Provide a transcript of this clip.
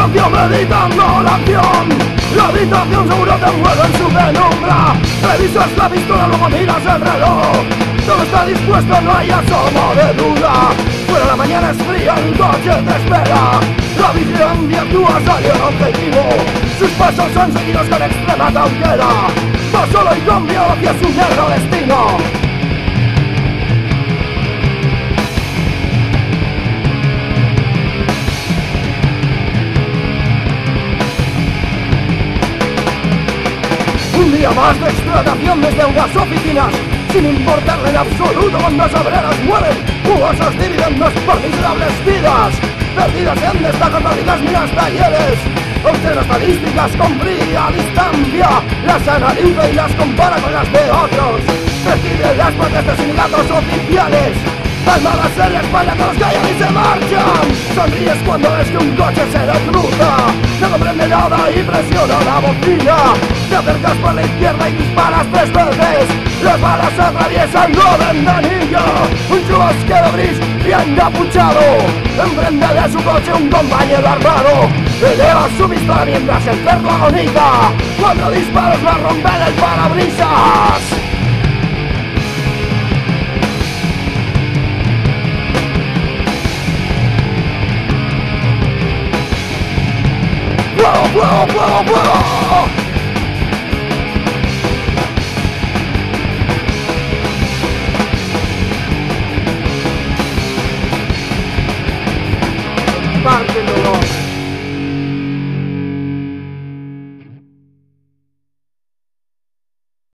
silencio meditando la acción. La habitación seguro te envuelve en su penumbra. Revisas la pistola, luego miras el reloj. Todo está dispuesto, no hay asomo de duda. Pero la mañana es fría, el coche te espera. La vigilancia actúa, salió el objetivo. Sus pasos son seguidos con extrema cautela. Va solo y con miedo hacia su negro destino. Un día más de explotación desde unas oficinas, sin importarle en absoluto cuántas obreras mueren. Jugosos dividendos por miserables vidas, perdidas en destacos, perdidas miras talleres. Observa estadísticas con fría distancia, las analiza y las compara con las de otros. Recibe las protestas de sindicatos oficiales. Calma la serie, espalda, todos callan y se marchan. Sonríes cuando ves que un coche se le cruza. No comprende nada y presiona la bocina. Te acercas por la izquierda y disparas 3 veces. Las balas atraviesan lo ventanillo. Un chubasquero gris bien encapuchado enfrente de su coche un compañero armado. Eleva su pistola mientras el cerdo agoniza. 4 disparos le rompen el parabrisas. ¡Fuego, fuego, fuego, fuego!